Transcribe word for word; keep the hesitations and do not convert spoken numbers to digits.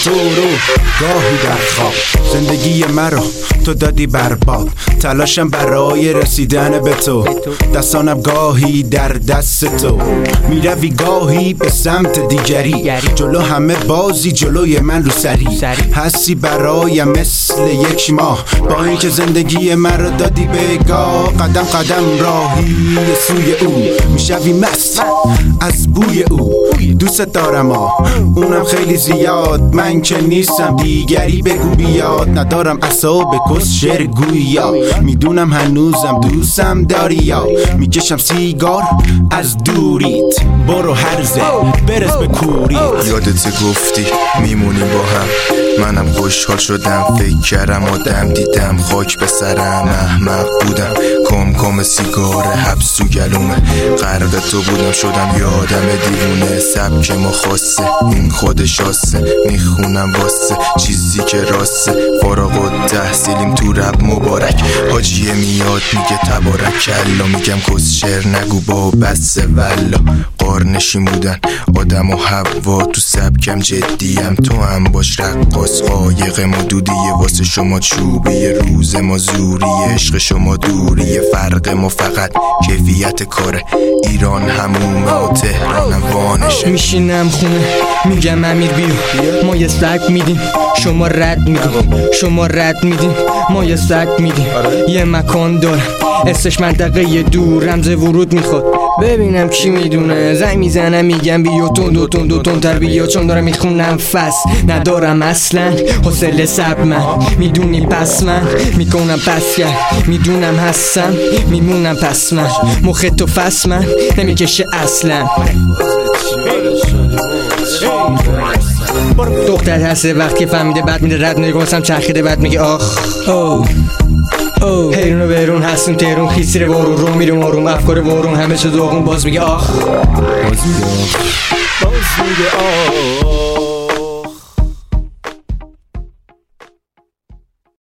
تو رو گاهی در خواب. زندگی مرا تو دادی برباد، تلاشم برای رسیدن به تو، دستانم گاهی در دست تو. میروی گاهی به سمت دیگری، جلو همه بازی جلوی من رو سری. هستی برایم مثل یک ماه، با اینکه زندگی مرا دادی به گاه. قدم قدم راهی سوی او، میشوی مست از بوی او. دوست دارم ها اونم خیلی زیاد، من که نیستم دیگری بگو بیاد. ندارم اعصاب کس شعر گویا، میدونم هنوزم دوستم داری یا میکشم سیگار از دوریت. برو هرزه برس به کوریت. یادت گفتی میمونیم با هم، منم خوشحال شدم، فکر کردم آدم دیدم، خاک به سرم احمق بودم، کم کم سیگار حبس و گلومه، غرق تو بودم شدم یادم دیوونه. سبک ما خاصه این خودش آسه، میخونم واسه چیزی که راسته، فارغ التحصیلیم تو رب مبارک. حاجیه میاد میگه تبارک کلا، میگم کس شعر نگو با بس والا. قارنشین بودن آدم و حوا، تو سبکم جدیم تو هم باش رقاص. قایق ما دودیه واسه شما چوبیه، روز ما زوریه عشق شما دوریه. فرق ما فقط کیفیت کاره، ایران همومه و تهرانم وانشه. میشینم خونه میگم امیر بیا، ما یه سگ میدیم شما رد میدیم، شما رد میدیم ما یه سگ میدیم. یه مکان دارم اسمش منطقه دور، رمز ورود میخواد ببینم کی میدونه. زنگ میزنم میگم بیا تند و تند و تندتر بیا، چون دارم میخونم فصل ندارم اصلا حوصله سب. من میدونی پس من میکنم پس کرد، میدونم هستم میمونم پس. من مخ تو فس من نمیکشه اصلا. دختر هسته وقت که فهمیده بعد میده رد نگوستم چرخیده بعد میگه آخ او او. هیرون و بیرون هستیم تهرون، خیسیر بارون رو میرم آروم، افکار بارون همه چه داغون. باز میگه آخ باز میگه آخ باز میگه آخ.